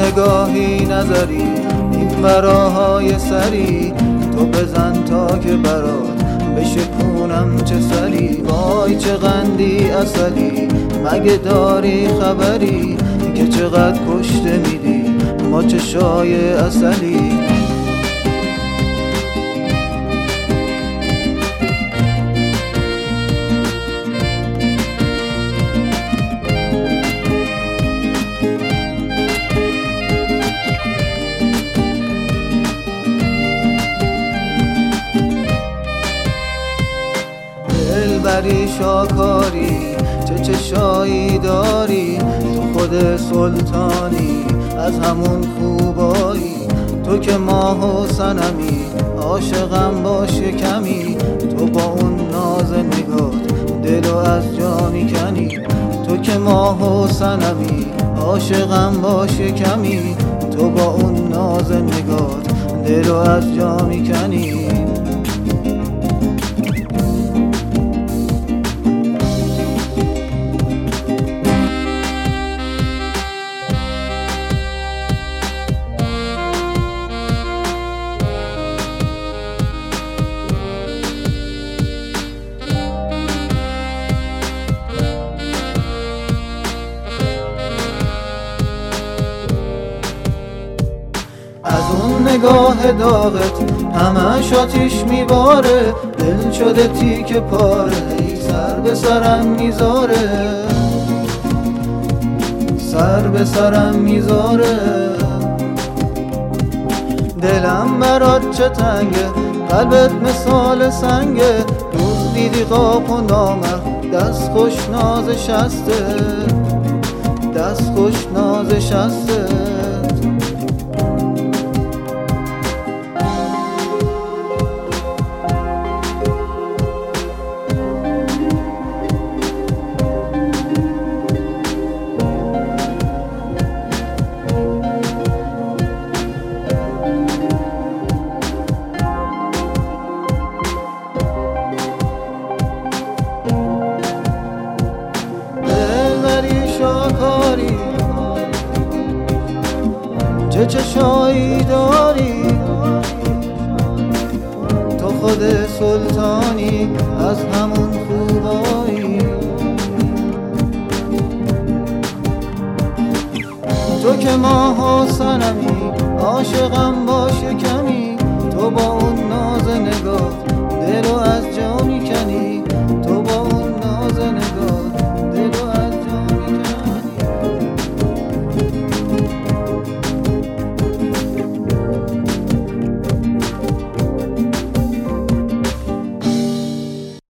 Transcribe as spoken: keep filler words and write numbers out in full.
نگاهی نظری این براهای سری، تو بزن تا که برات بشکونم چه سری. وای چه قندی اصلی، مگه داری خبری که چقدر کشته میدی ما چشای اصلی. دلبری شاکاری چه چشایی داری، تو خود سلطانی از همون خوبایی. تو که ماه و صنمی عاشقم باش کمی، تو با اون ناز نگات دلو از جا میکنی. تو که ماه و صنمی عاشقم باش کمی، تو با اون ناز نگات دلو از جا میکنی. از اون نگاه داغت همش آتیش میباره، دل شده تیکه پاره سر به سرم میذاره، سر به سرم میذاره. دلم برات چه تنگه، قلبت مثال سنگه. روز دیدی قاپ و نامه، دست خوش نازشسته، دست خوش نازشسته. شاکاری چه چشایی داری، تو خود سلطانی از همون خوبایی. تو که ماه و صنمی عاشقم باش